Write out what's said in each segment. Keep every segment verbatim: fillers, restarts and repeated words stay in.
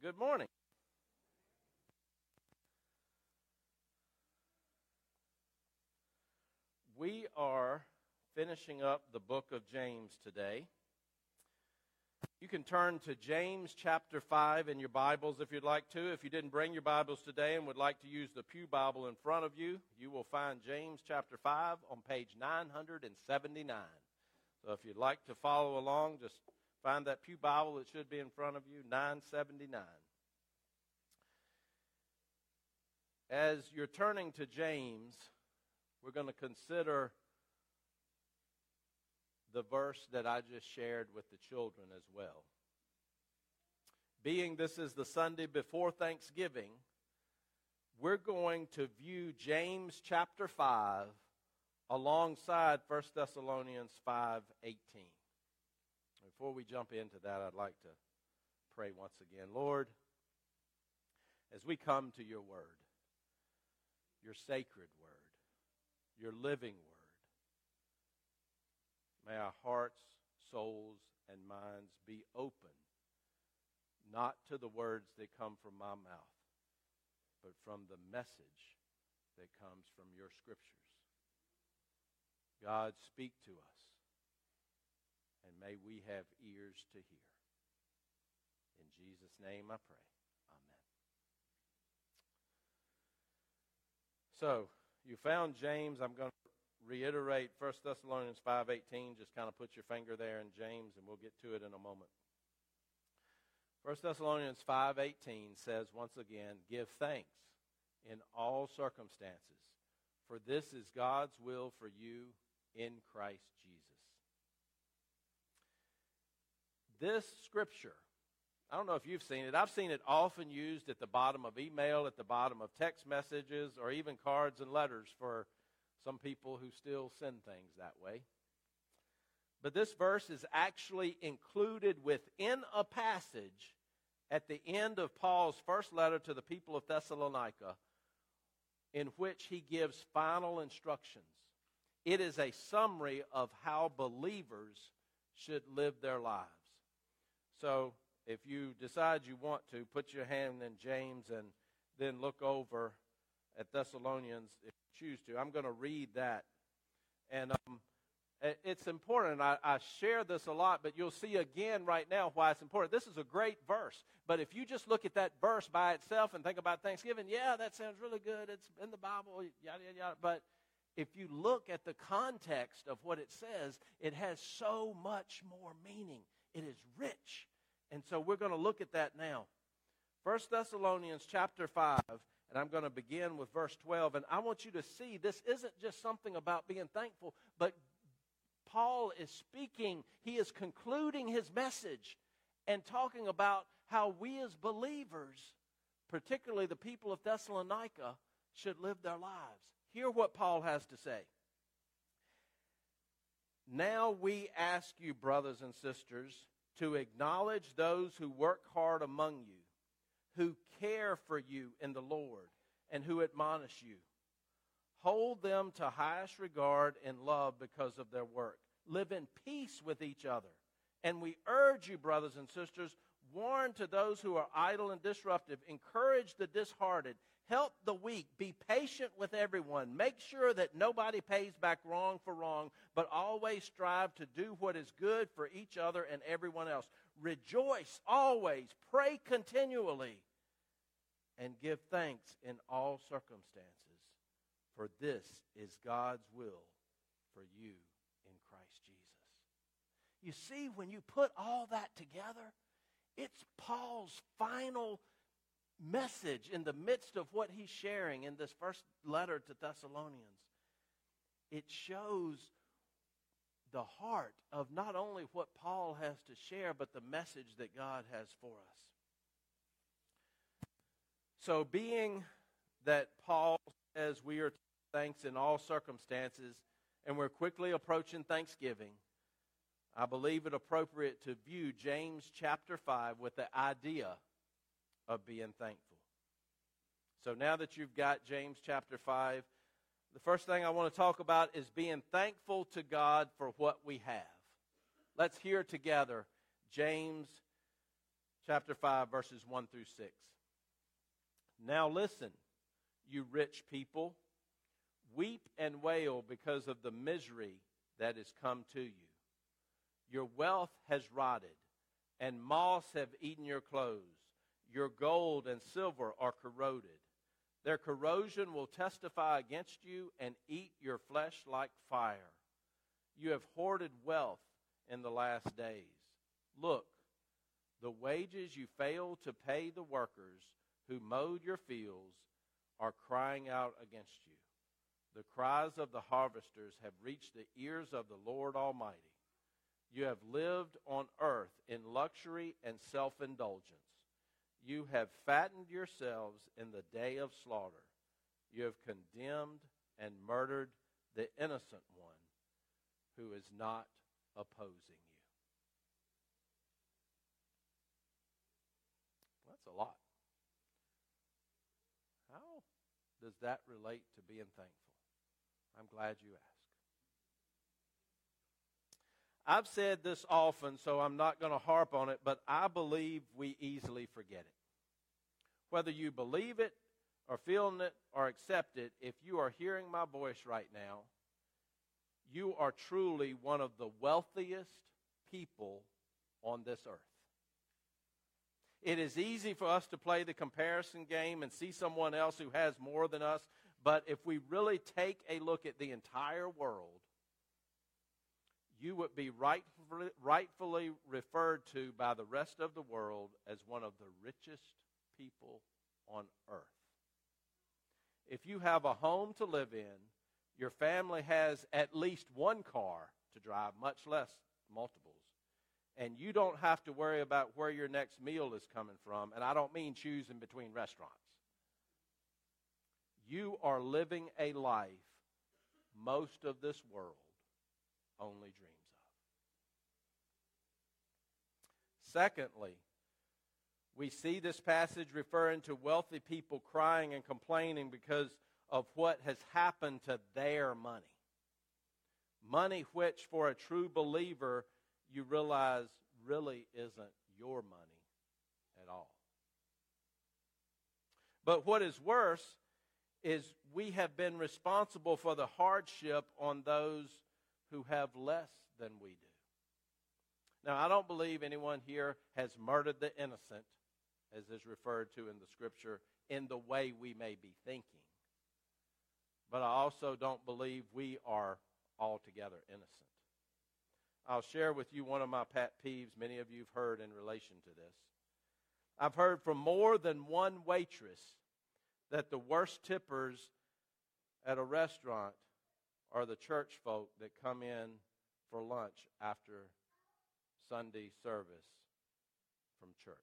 Good morning. We are finishing up the book of James today. You can turn to James chapter five in your Bibles if you'd like to. If you didn't bring your Bibles today and would like to use the Pew Bible in front of you, you will find James chapter five on page nine seventy-nine. So if you'd like to follow along, just find that Pew Bible that should be in front of you, nine seventy-nine. As you're turning to James, we're going to consider the verse that I just shared with the children as well. Being this is the Sunday before Thanksgiving, we're going to view James chapter five alongside First Thessalonians five eighteen. Before we jump into that, I'd like to pray once again. Lord, as we come to your word, your sacred word, your living word, may our hearts, souls, and minds be open, not to the words that come from my mouth, but from the message that comes from your scriptures. God, speak to us, and may we have ears to hear. In Jesus' name I pray. Amen. So, you found James. I'm going to reiterate First Thessalonians five eighteen. Just kind of put your finger there in James, and we'll get to it in a moment. First Thessalonians five eighteen says, once again, give thanks in all circumstances, for this is God's will for you in Christ Jesus. This scripture, I don't know if you've seen it. I've seen it often used at the bottom of email, at the bottom of text messages, or even cards and letters for some people who still send things that way. But this verse is actually included within a passage at the end of Paul's first letter to the people of Thessalonica, in which he gives final instructions. It is a summary of how believers should live their lives. So, if you decide you want to, put your hand in James and then look over at Thessalonians if you choose to. I'm going to read that. And um, it's important. I, I share this a lot, but you'll see again right now why it's important. This is a great verse. But if you just look at that verse by itself and think about Thanksgiving, yeah, that sounds really good. It's in the Bible, yada, yada, yada. But if you look at the context of what it says, it has so much more meaning. It is rich. And so we're going to look at that now. First Thessalonians chapter five, and I'm going to begin with verse twelve. And I want you to see this isn't just something about being thankful, but Paul is speaking, he is concluding his message and talking about how we as believers, particularly the people of Thessalonica, should live their lives. Hear what Paul has to say. Now we ask you, brothers and sisters, to acknowledge those who work hard among you, who care for you in the Lord, and who admonish you. Hold them to highest regard and love because of their work. Live in peace with each other. And we urge you, brothers and sisters, warn to those who are idle and disruptive, encourage the disheartened, help the weak, be patient with everyone. Make sure that nobody pays back wrong for wrong, but always strive to do what is good for each other and everyone else. Rejoice always, pray continually, and give thanks in all circumstances, for this is God's will for you in Christ Jesus. You see, when you put all that together, it's Paul's final message in the midst of what he's sharing in this first letter to Thessalonians. It shows the heart of not only what Paul has to share, but the message that God has for us. So being that Paul says we are to give thanks in all circumstances, and we're quickly approaching Thanksgiving, I believe it appropriate to view James chapter five with the idea of being thankful. So now that you've got James chapter five, the first thing I want to talk about is being thankful to God for what we have. Let's hear together James chapter five, verses one through six. Now listen, you rich people, weep and wail because of the misery that has come to you. Your wealth has rotted, and moths have eaten your clothes. Your gold and silver are corroded. Their corrosion will testify against you and eat your flesh like fire. You have hoarded wealth in the last days. Look, the wages you failed to pay the workers who mowed your fields are crying out against you. The cries of the harvesters have reached the ears of the Lord Almighty. You have lived on earth in luxury and self-indulgence. You have fattened yourselves in the day of slaughter. You have condemned and murdered the innocent one who is not opposing you. That's a lot. How does that relate to being thankful? I'm glad you asked. I've said this often, so I'm not going to harp on it, but I believe we easily forget it. Whether you believe it or feel it or accept it, if you are hearing my voice right now, you are truly one of the wealthiest people on this earth. It is easy for us to play the comparison game and see someone else who has more than us, but if we really take a look at the entire world, you would be rightfully, rightfully referred to by the rest of the world as one of the richest people on earth. If you have a home to live in, your family has at least one car to drive, much less multiples, and you don't have to worry about where your next meal is coming from, and I don't mean choosing between restaurants. You are living a life most of this world only dreams of. Secondly, we see this passage referring to wealthy people crying and complaining because of what has happened to their money. Money which, for a true believer, you realize really isn't your money at all. But what is worse is we have been responsible for the hardship on those who have less than we do. Now, I don't believe anyone here has murdered the innocent, as is referred to in the Scripture, in the way we may be thinking. But I also don't believe we are altogether innocent. I'll share with you one of my pet peeves many of you have heard in relation to this. I've heard from more than one waitress that the worst tippers at a restaurant are the church folk that come in for lunch after Sunday service from church.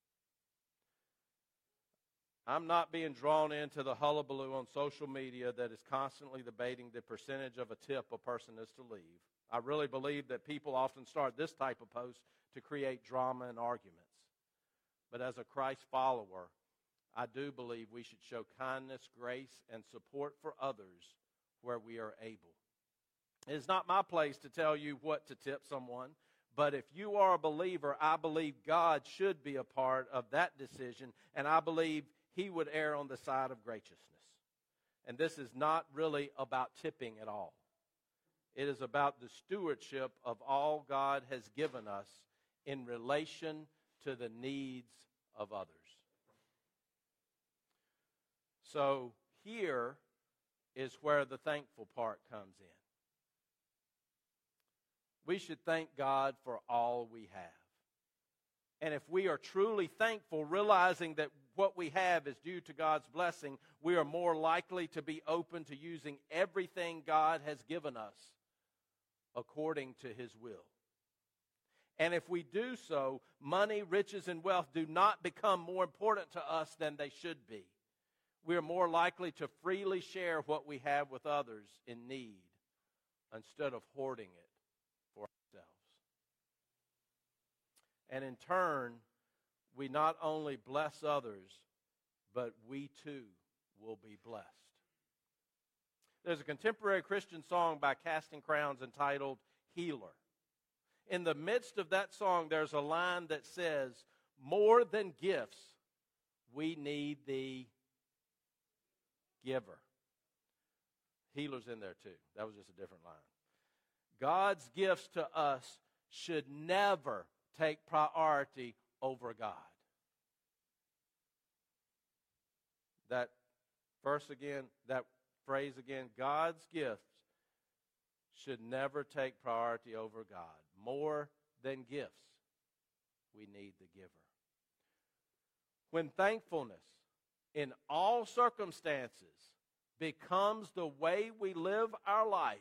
I'm not being drawn into the hullabaloo on social media that is constantly debating the percentage of a tip a person is to leave. I really believe that people often start this type of post to create drama and arguments. But as a Christ follower, I do believe we should show kindness, grace, and support for others where we are able. It is not my place to tell you what to tip someone, but if you are a believer, I believe God should be a part of that decision, and I believe He would err on the side of graciousness. And this is not really about tipping at all. It is about the stewardship of all God has given us in relation to the needs of others. So here is where the thankful part comes in. We should thank God for all we have. And if we are truly thankful, realizing that what we have is due to God's blessing, we are more likely to be open to using everything God has given us according to His will. And if we do so, money, riches, and wealth do not become more important to us than they should be. We are more likely to freely share what we have with others in need instead of hoarding it for ourselves. And in turn, we not only bless others, but we too will be blessed. There's a contemporary Christian song by Casting Crowns entitled Healer. In the midst of that song, there's a line that says, more than gifts, we need the giver. Healer's in there too. That was just a different line. God's gifts to us should never take priority over God. That verse again, that phrase again, God's gifts should never take priority over God. More than gifts, we need the giver. When thankfulness in all circumstances becomes the way we live our life,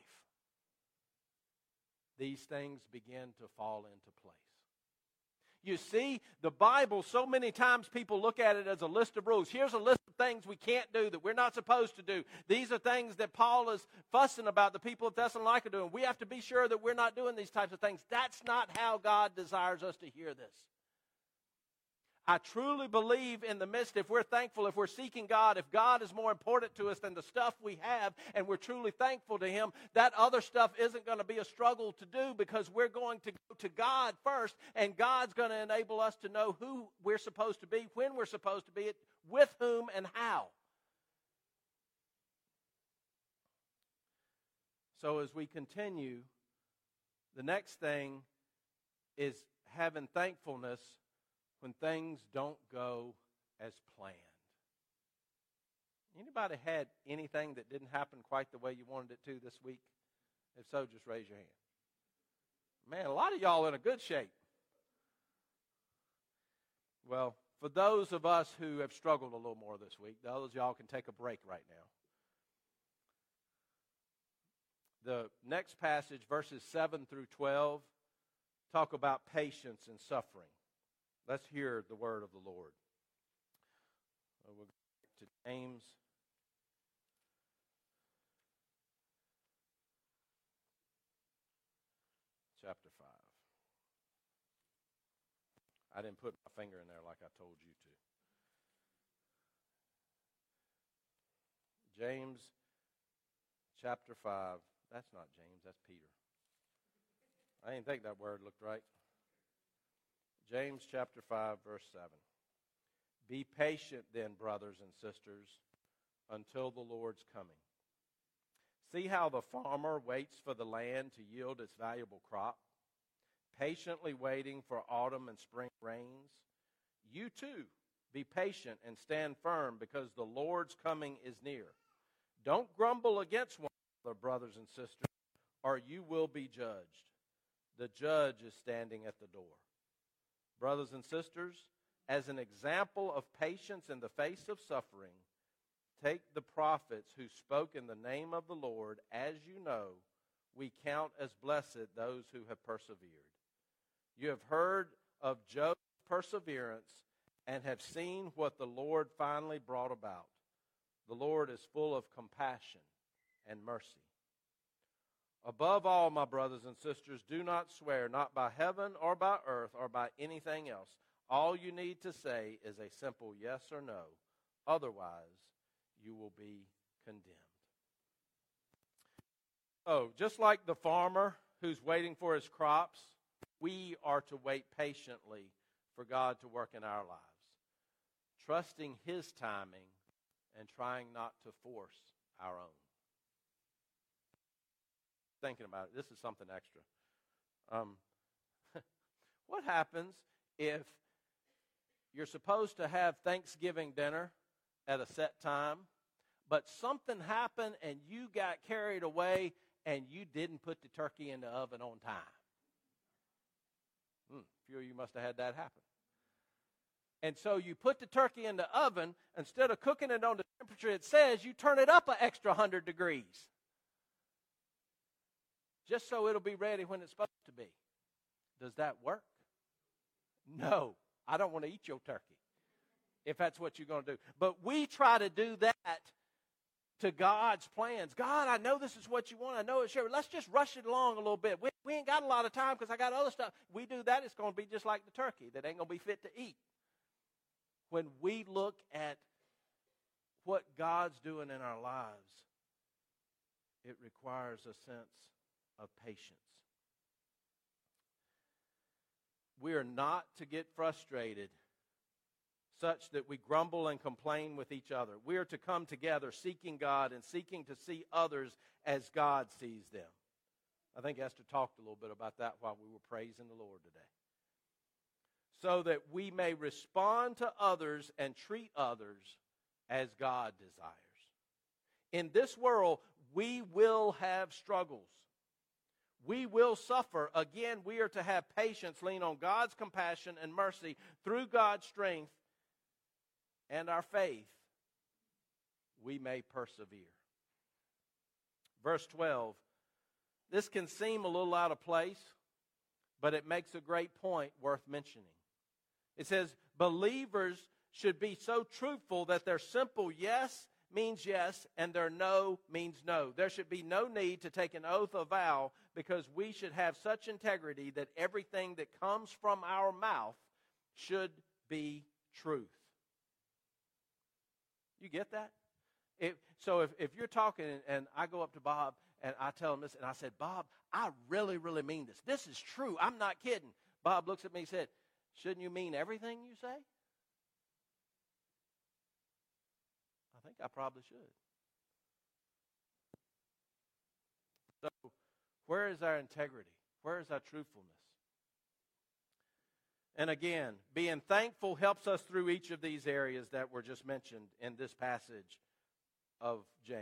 these things begin to fall into place. You see, the Bible, so many times people look at it as a list of rules. Here's a list of things we can't do, that we're not supposed to do. These are things that Paul is fussing about the people of Thessalonica are doing. We have to be sure that we're not doing these types of things. That's not how God desires us to hear this. I truly believe in the midst, if we're thankful, if we're seeking God, if God is more important to us than the stuff we have, and we're truly thankful to Him, that other stuff isn't going to be a struggle to do, because we're going to go to God first, and God's going to enable us to know who we're supposed to be, when we're supposed to be it, with whom, and how. So as we continue, the next thing is having thankfulness when things don't go as planned. Anybody had anything that didn't happen quite the way you wanted it to this week? If so, just raise your hand. Man, a lot of y'all in a good shape. Well, for those of us who have struggled a little more this week, the others y'all can take a break right now. The next passage, verses seven through twelve, talk about patience and suffering. Let's hear the word of the Lord. Uh, we'll go to James. Chapter five. I didn't put my finger in there like I told you to. James chapter five. That's not James, that's Peter. I didn't think that word looked right. James chapter five, verse seven. Be patient then, brothers and sisters, until the Lord's coming. See how the farmer waits for the land to yield its valuable crop, patiently waiting for autumn and spring rains. You too, be patient and stand firm, because the Lord's coming is near. Don't grumble against one another, brothers and sisters, or you will be judged. The judge is standing at the door. Brothers and sisters, as an example of patience in the face of suffering, take the prophets who spoke in the name of the Lord. As you know, we count as blessed those who have persevered. You have heard of Job's perseverance and have seen what the Lord finally brought about. The Lord is full of compassion and mercy. Above all, my brothers and sisters, do not swear, not by heaven or by earth or by anything else. All you need to say is a simple yes or no. Otherwise, you will be condemned. Oh, just like the farmer who's waiting for his crops, we are to wait patiently for God to work in our lives, trusting His timing and trying not to force our own. Thinking about it, this is something extra. Um, what happens if you're supposed to have Thanksgiving dinner at a set time, but something happened and you got carried away and you didn't put the turkey in the oven on time? Hmm, a few of you must have had that happen. And so you put the turkey in the oven, instead of cooking it on the temperature it says, you turn it up an extra one hundred degrees. Just so it'll be ready when it's supposed to be. Does that work? No. I don't want to eat your turkey, if that's what you're going to do. But we try to do that to God's plans. God, I know this is what you want. I know it's sure. Let's just rush it along a little bit. We, we ain't got a lot of time because I got other stuff. We do that, it's going to be just like the turkey that ain't going to be fit to eat. When we look at what God's doing in our lives, it requires a sense of patience. We are not to get frustrated such that we grumble and complain with each other. We are to come together seeking God and seeking to see others as God sees them. I think Esther talked a little bit about that while we were praising the Lord today. So that we may respond to others and treat others as God desires. In this world, we will have struggles. We will suffer. Again, we are to have patience, lean on God's compassion and mercy through God's strength and our faith. We may persevere. Verse twelve. This can seem a little out of place, but it makes a great point worth mentioning. It says, believers should be so truthful that their simple yes means yes and their no means no. There should be no need to take an oath or vow because we should have such integrity that everything that comes from our mouth should be truth. You get that? If, so if, if you're talking and, and I go up to Bob and I tell him this and I said, Bob, I really, really mean this. This is true. I'm not kidding. Bob looks at me and said, shouldn't you mean everything you say? I think I probably should. So, where is our integrity? Where is our truthfulness? And again, being thankful helps us through each of these areas that were just mentioned in this passage of James.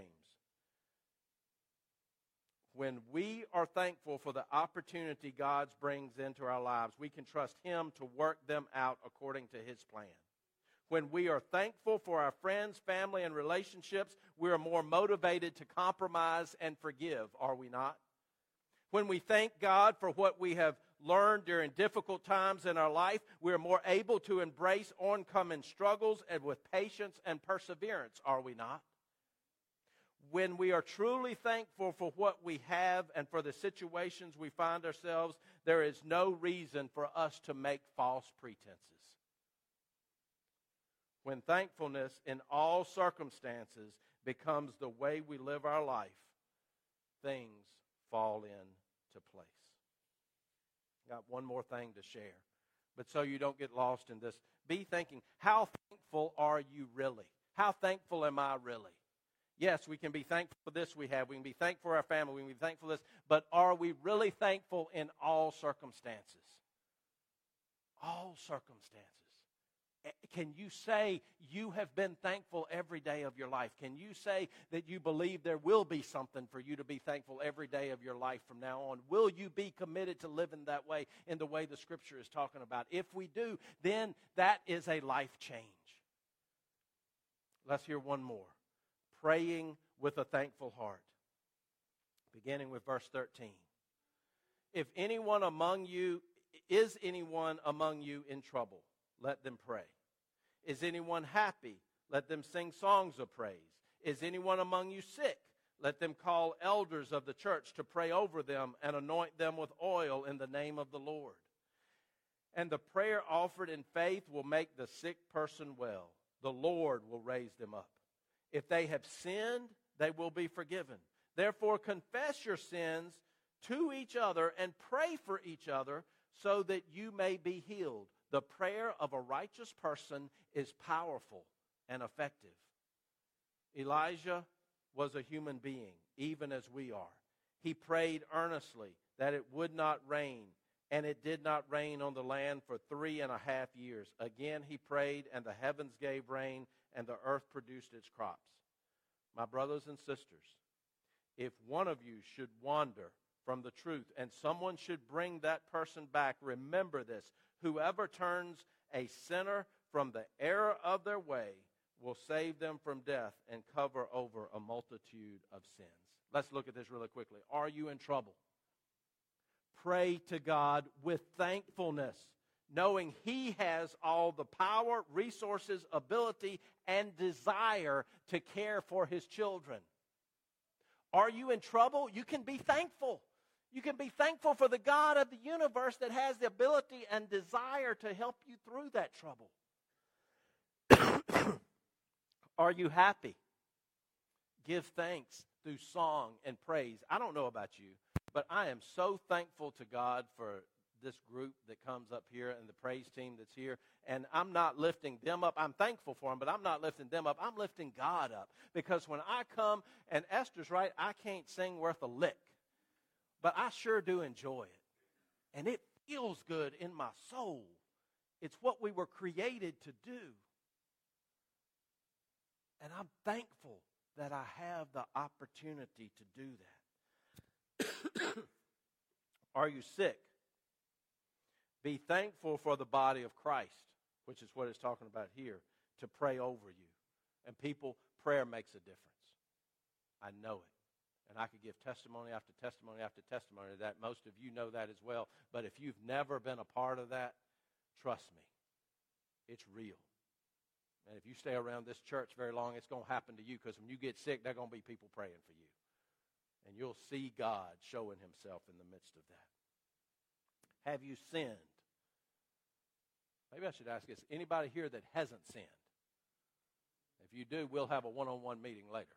When we are thankful for the opportunity God brings into our lives, we can trust Him to work them out according to His plan. When we are thankful for our friends, family, and relationships, we are more motivated to compromise and forgive, are we not? When we thank God for what we have learned during difficult times in our life, we are more able to embrace oncoming struggles and with patience and perseverance, are we not? When we are truly thankful for what we have and for the situations we find ourselves, there is no reason for us to make false pretenses. When thankfulness in all circumstances becomes the way we live our life, things fall into place. Got one more thing to share. But so you don't get lost in this, be thinking, how thankful are you really? How thankful am I really? Yes, we can be thankful for this we have. We can be thankful for our family. We can be thankful for this. But are we really thankful in all circumstances? All circumstances. Can you say you have been thankful every day of your life? Can you say that you believe there will be something for you to be thankful every day of your life from now on? Will you be committed to living that way in the way the Scripture is talking about? If we do, then that is a life change. Let's hear one more. Praying with a thankful heart. Beginning with verse thirteen. If anyone among you, is anyone among you in trouble? Let them pray. Is anyone happy? Let them sing songs of praise. Is anyone among you sick? Let them call elders of the church to pray over them and anoint them with oil in the name of the Lord. And the prayer offered in faith will make the sick person well. The Lord will raise them up. If they have sinned, they will be forgiven. Therefore, confess your sins to each other and pray for each other so that you may be healed. The prayer of a righteous person is powerful and effective. Elijah was a human being, even as we are. He prayed earnestly that it would not rain, and it did not rain on the land for three and a half years. Again he prayed, and the heavens gave rain, and the earth produced its crops. My brothers and sisters, if one of you should wander from the truth, and someone should bring that person back, remember this. Whoever turns a sinner from the error of their way will save them from death and cover over a multitude of sins. Let's look at this really quickly. Are you in trouble? Pray to God with thankfulness, knowing He has all the power, resources, ability, and desire to care for His children. Are you in trouble? You can be thankful. You can be thankful for the God of the universe that has the ability and desire to help you through that trouble. Are you happy? Give thanks through song and praise. I don't know about you, but I am so thankful to God for this group that comes up here and the praise team that's here. And I'm not lifting them up. I'm thankful for them, but I'm not lifting them up. I'm lifting God up. Because when I come, and Esther's right, I can't sing worth a lick. But I sure do enjoy it. And it feels good in my soul. It's what we were created to do. And I'm thankful that I have the opportunity to do that. Are you sick? Be thankful for the body of Christ, which is what it's talking about here, to pray over you. And people, prayer makes a difference. I know it. And I could give testimony after testimony after testimony to that. Most of you know that as well. But if you've never been a part of that, trust me, it's real. And if you stay around this church very long, it's going to happen to you, because when you get sick, there are going to be people praying for you. And you'll see God showing himself in the midst of that. Have you sinned? Maybe I should ask this. Anybody here that hasn't sinned? If you do, we'll have a one-on-one meeting later.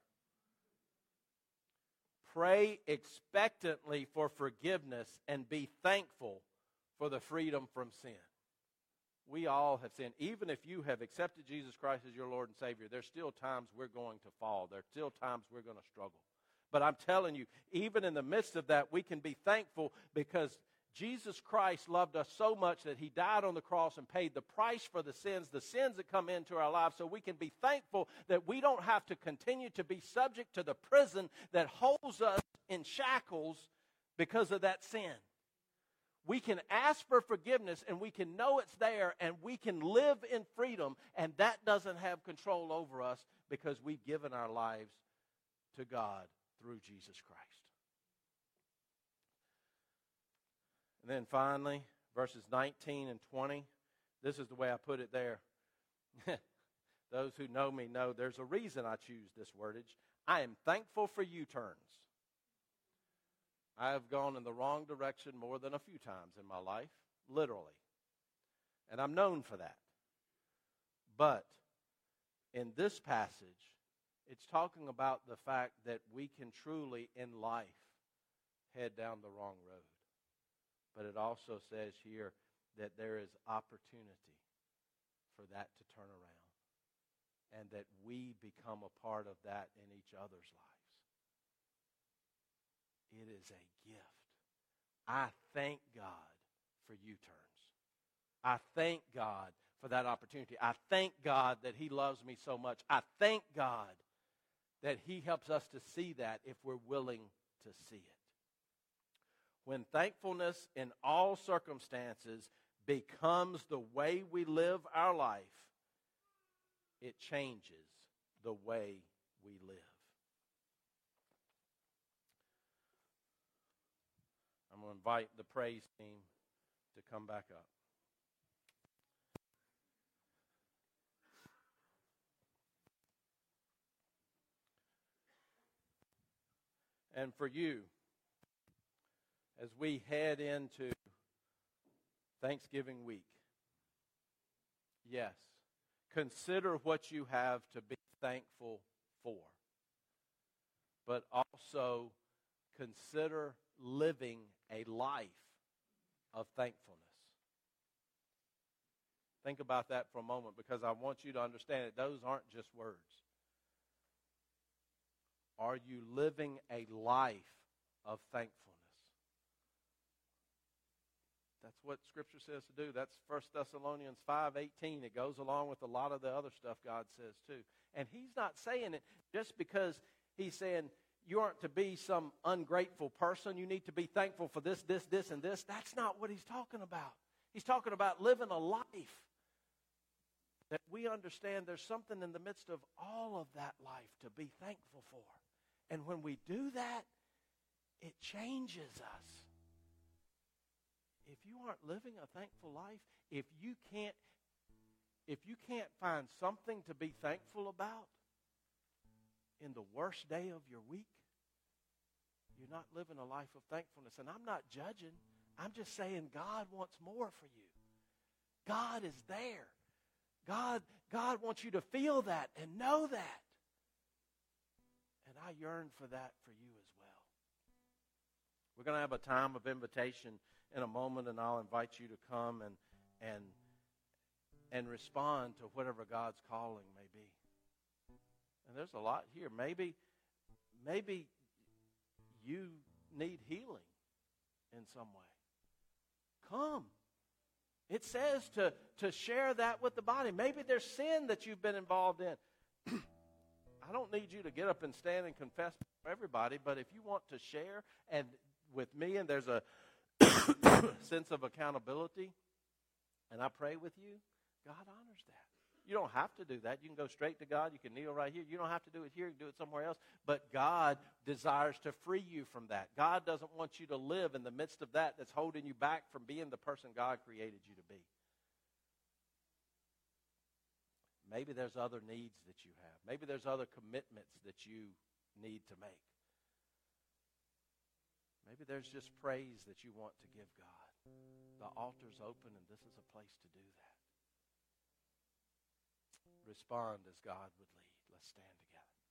Pray expectantly for forgiveness and be thankful for the freedom from sin. We all have sinned. Even if you have accepted Jesus Christ as your Lord and Savior, there's still times we're going to fall. There's still times we're going to struggle. But I'm telling you, even in the midst of that, we can be thankful, because Jesus Christ loved us so much that he died on the cross and paid the price for the sins, the sins that come into our lives, so we can be thankful that we don't have to continue to be subject to the prison that holds us in shackles because of that sin. We can ask for forgiveness, and we can know it's there, and we can live in freedom, and that doesn't have control over us because we've given our lives to God through Jesus Christ. And then finally, verses nineteen and twenty, this is the way I put it there. Those who know me know there's a reason I choose this wordage. I am thankful for U-turns. I have gone in the wrong direction more than a few times in my life, literally. And I'm known for that. But in this passage, it's talking about the fact that we can truly, in life, head down the wrong road. But it also says here that there is opportunity for that to turn around, and that we become a part of that in each other's lives. It is a gift. I thank God for U-turns. I thank God for that opportunity. I thank God that he loves me so much. I thank God that he helps us to see that if we're willing to see it. When thankfulness in all circumstances becomes the way we live our life, it changes the way we live. I'm going to invite the praise team to come back up. And for you, as we head into Thanksgiving week, yes, consider what you have to be thankful for. But also consider living a life of thankfulness. Think about that for a moment, because I want you to understand that those aren't just words. Are you living a life of thankfulness? That's what Scripture says to do. That's First Thessalonians five eighteen. It goes along with a lot of the other stuff God says too. And he's not saying it just because he's saying you aren't to be some ungrateful person. You need to be thankful for this, this, this, and this. That's not what he's talking about. He's talking about living a life that we understand there's something in the midst of all of that life to be thankful for. And when we do that, it changes us. If you aren't living a thankful life, if you can't, if you can't find something to be thankful about in the worst day of your week, you're not living a life of thankfulness. And I'm not judging. I'm just saying God wants more for you. God is there. God, God wants you to feel that and know that. And I yearn for that for you as well. We're going to have a time of invitation in a moment, and I'll invite you to come and and and respond to whatever God's calling may be. And there's a lot here. Maybe, maybe you need healing in some way. Come. It says to, to share that with the body. Maybe there's sin that you've been involved in. I don't need you to get up and stand and confess for everybody, but if you want to share and with me, and there's a sense of accountability, and I pray with you, God honors that. You don't have to do that. You can go straight to God. You can kneel right here. You don't have to do it here. You can do it somewhere else. But God desires to free you from that. God doesn't want you to live in the midst of that that's holding you back from being the person God created you to be. Maybe there's other needs that you have. Maybe there's other commitments that you need to make. Maybe there's just praise that you want to give God. The altar's open, and this is a place to do that. Respond as God would lead. Let's stand together.